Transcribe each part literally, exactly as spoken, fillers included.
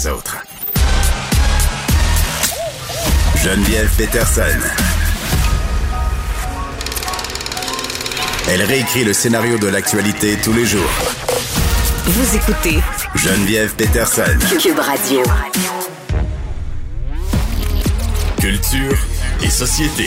les autres. Geneviève Peterson. Elle réécrit le scénario de l'actualité tous les jours. Vous écoutez Geneviève Peterson. Cube Radio. Culture et société.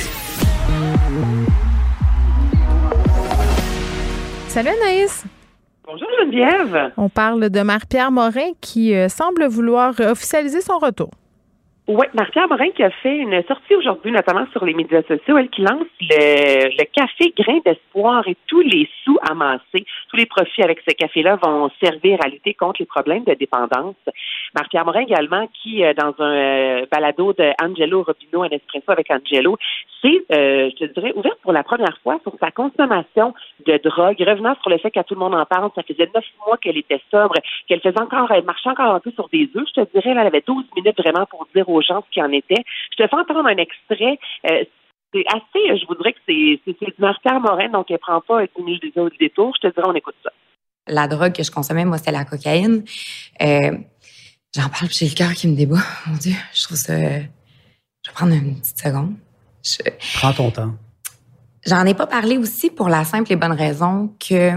Salut Anaïs. Bonjour Geneviève. On parle de Marie-Pierre Morin qui euh, semble vouloir officialiser son retour. Oui, Marie-Pierre Morin qui a fait une sortie aujourd'hui, notamment sur les médias sociaux, elle qui lance le, le café Grain d'espoir et tous les sous amassés, tous les profits avec ce café-là vont servir à lutter contre les problèmes de dépendance. Marie-Pierre Morin également qui, dans un euh, balado de Angelo Robino, un espresso avec Angelo, s'est, euh, je te dirais, ouverte pour la première fois sur sa consommation de drogue, revenant sur le fait qu'à tout le monde en parle, ça faisait neuf mois qu'elle était sobre, qu'elle faisait encore, elle marchait encore un peu sur des œufs, je te dirais, là, elle avait douze minutes vraiment pour dire aux gens ce qu'il en était. Je te fais entendre un extrait. Euh, c'est assez, je vous dirais que c'est, c'est, c'est du Marie-Pierre Morin, donc elle prend pas dix mille détours. Je te dirais, on écoute ça. La drogue que je consommais, moi, c'était la cocaïne. Euh, j'en parle, puis j'ai le cœur qui me débat. Mon Dieu, je trouve ça... Je vais prendre une petite seconde. Je... Prends ton temps. J'en ai pas parlé aussi pour la simple et bonne raison que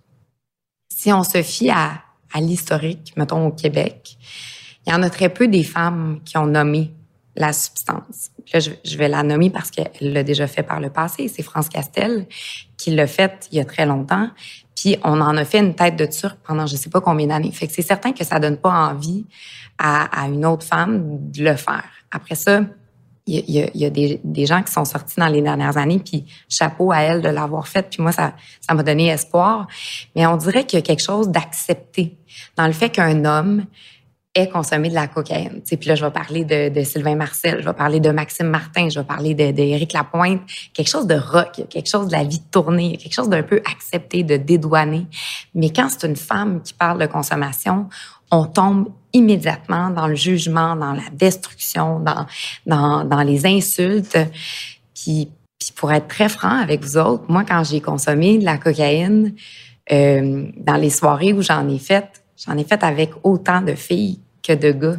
si on se fie à, à l'historique, mettons au Québec, il y en a très peu des femmes qui ont nommé la substance. Puis là, je, je vais la nommer parce qu'elle l'a déjà fait par le passé. C'est France Castel qui l'a fait il y a très longtemps. Puis on en a fait une tête de turc pendant je sais pas combien d'années. Fait que c'est certain que ça donne pas envie à, à une autre femme de le faire. Après ça, il y a, il y a des, des gens qui sont sortis dans les dernières années, puis chapeau à elle de l'avoir fait. Puis moi, ça, ça m'a donné espoir. Mais on dirait qu'il y a quelque chose d'accepté dans le fait qu'un homme ait consommé de la cocaïne. T'sais, puis là, je vais parler de, de Sylvain Marcel, je vais parler de Maxime Martin, je vais parler de, de Éric Lapointe. Quelque chose de rock, quelque chose de la vie tournée, quelque chose d'un peu accepté, de dédouané. Mais quand c'est une femme qui parle de consommation, on tombe immédiatement dans le jugement, dans la destruction, dans, dans, dans les insultes. Puis, puis pour être très franc avec vous autres, moi, quand j'ai consommé de la cocaïne, euh, dans les soirées où j'en ai fait, j'en ai fait avec autant de filles que de gars.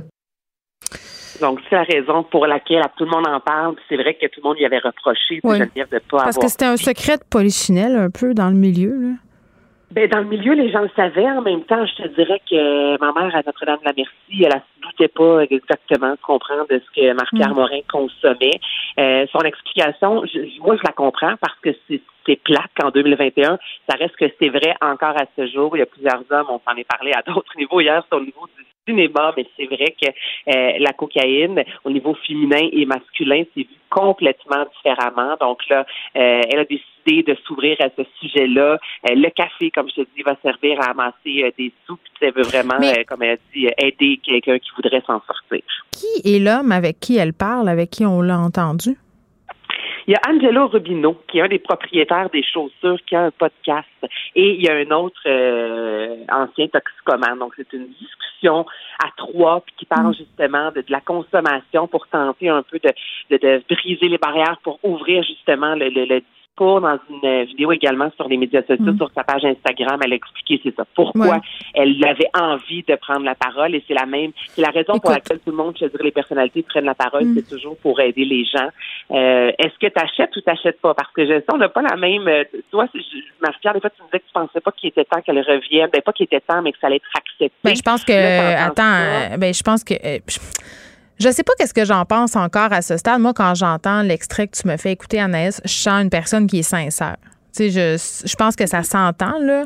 Donc, c'est la raison pour laquelle tout le monde en parle. C'est vrai que tout le monde y avait reproché oui. Geneviève de pas Parce avoir... que c'était un secret de polichinelle un peu dans le milieu, là. Ben, dans le milieu, les gens le savaient. En même temps, je te dirais que ma mère à Notre-Dame-de-la-Merci, elle ne se doutait pas exactement, tu comprends, de ce que Marie-Pierre mmh. Morin consommait. Euh, son explication, je, moi, je la comprends parce que c'est, c'est plate qu'en deux mille vingt et un, ça reste que c'est vrai encore à ce jour. Il y a plusieurs hommes, on s'en est parlé à d'autres niveaux hier sur le niveau du cinéma, mais c'est vrai que euh, la cocaïne, au niveau féminin et masculin, c'est vu complètement différemment. Donc là, euh, elle a décidé de s'ouvrir à ce sujet-là. Euh, le café, comme je te dis, va servir à amasser euh, des sous. Puis elle veut vraiment, mais, euh, comme elle a dit, aider quelqu'un qui voudrait s'en sortir. Qui est l'homme avec qui elle parle, avec qui on l'a entendu? Il y a Angelo Robino, qui est un des propriétaires des chaussures, qui a un podcast. Et il y a un autre euh, ancien toxicomane. Donc, c'est une discussion à trois puis qui parle justement de, de la consommation pour tenter un peu de, de, de briser les barrières pour ouvrir justement le, le, le discours. Dans une vidéo également sur les médias sociaux, mmh. sur sa page Instagram, elle a expliqué c'est ça. Pourquoi ouais. elle avait envie de prendre la parole et c'est la même, c'est la raison Écoute. pour laquelle tout le monde, je dirais, les personnalités prennent la parole, mmh. c'est toujours pour aider les gens. Euh, est-ce que tu achètes ou tu n'achètes pas? Parce que je sais, on n'a pas la même... Euh, tu vois, Marie-Pierre, des fois, tu me disais que tu pensais pas qu'il était temps qu'elle revienne. Ben, pas qu'il était temps, mais que ça allait être accepté. Ben, je pense que... Là, attends, euh, ben, je pense que... Euh, je... Je sais pas qu'est-ce que j'en pense encore à ce stade. Moi, quand j'entends l'extrait que tu me fais écouter, Anaïs, je sens une personne qui est sincère. Tu sais, je, je pense que ça s'entend, là.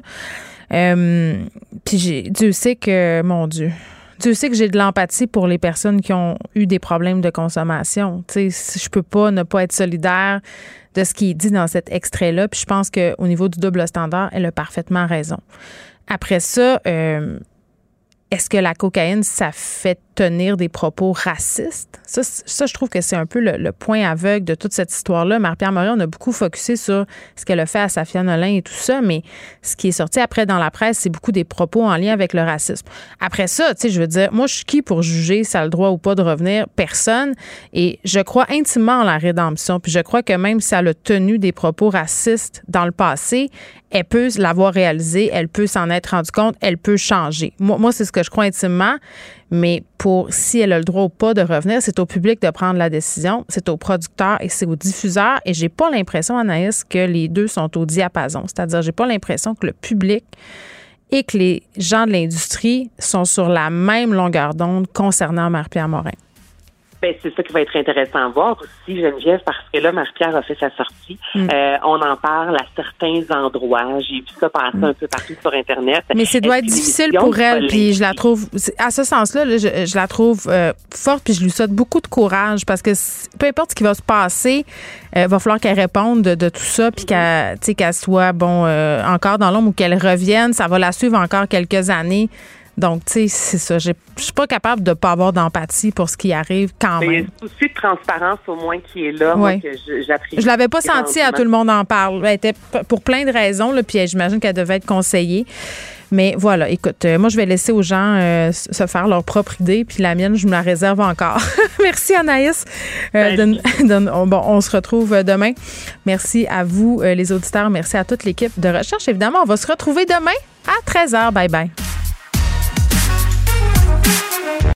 Euh, puis j'ai, Dieu sait que, mon Dieu, Dieu sait que j'ai de l'empathie pour les personnes qui ont eu des problèmes de consommation. Tu sais, je peux pas ne pas être solidaire de ce qui est dit dans cet extrait-là. Puis je pense qu'au niveau du double standard, elle a parfaitement raison. Après ça, euh, est-ce que la cocaïne, ça fait tenir des propos racistes? Ça, ça je trouve que c'est un peu le, le point aveugle de toute cette histoire-là. Marie-Pierre Morin, on a beaucoup focusé sur ce qu'elle a fait à Safia Nolin et tout ça, mais ce qui est sorti après dans la presse, c'est beaucoup des propos en lien avec le racisme. Après ça, tu sais, je veux dire, moi, je suis qui pour juger si elle a le droit ou pas de revenir? Personne. Et je crois intimement en la rédemption. Puis je crois que même si elle a tenu des propos racistes dans le passé, elle peut l'avoir réalisé, elle peut s'en être rendue compte, elle peut changer. Moi, moi c'est ce que je crois intimement. Mais pour si elle a le droit ou pas de revenir, c'est au public de prendre la décision, c'est aux producteurs et c'est aux diffuseurs. Et j'ai pas l'impression, Anaïs, que les deux sont au diapason. C'est-à-dire, j'ai pas l'impression que le public et que les gens de l'industrie sont sur la même longueur d'onde concernant Marie-Pierre Morin. Ben, c'est ça qui va être intéressant à voir aussi, Geneviève, parce que là, Marie-Pierre a fait sa sortie. Mm. Euh, on en parle à certains endroits. J'ai vu ça passer mm. un peu partout sur Internet. Mais ça doit être difficile pour elle, puis je la trouve, à ce sens-là, là, je, je la trouve euh, forte, puis je lui souhaite beaucoup de courage, parce que peu importe ce qui va se passer, il euh, va falloir qu'elle réponde de, de tout ça, puis mm. qu'elle, tu sais, qu'elle soit, bon, euh, encore dans l'ombre ou qu'elle revienne. Ça va la suivre encore quelques années. Donc, tu sais, c'est ça. Je suis pas capable de pas avoir d'empathie pour ce qui arrive quand même. Mais il y a aussi de transparence au moins qui est là, ouais. moi, que j'apprécie. Je l'avais pas senti à Tout le monde en parle. Elle était pour plein de raisons, là, puis j'imagine qu'elle devait être conseillée. Mais voilà, écoute, euh, moi, je vais laisser aux gens euh, se faire leur propre idée, puis la mienne, je me la réserve encore. Merci, Anaïs. Euh, de, de, on, bon, on se retrouve demain. Merci à vous, euh, les auditeurs. Merci à toute l'équipe de recherche. Évidemment, on va se retrouver demain à treize heures. Bye bye.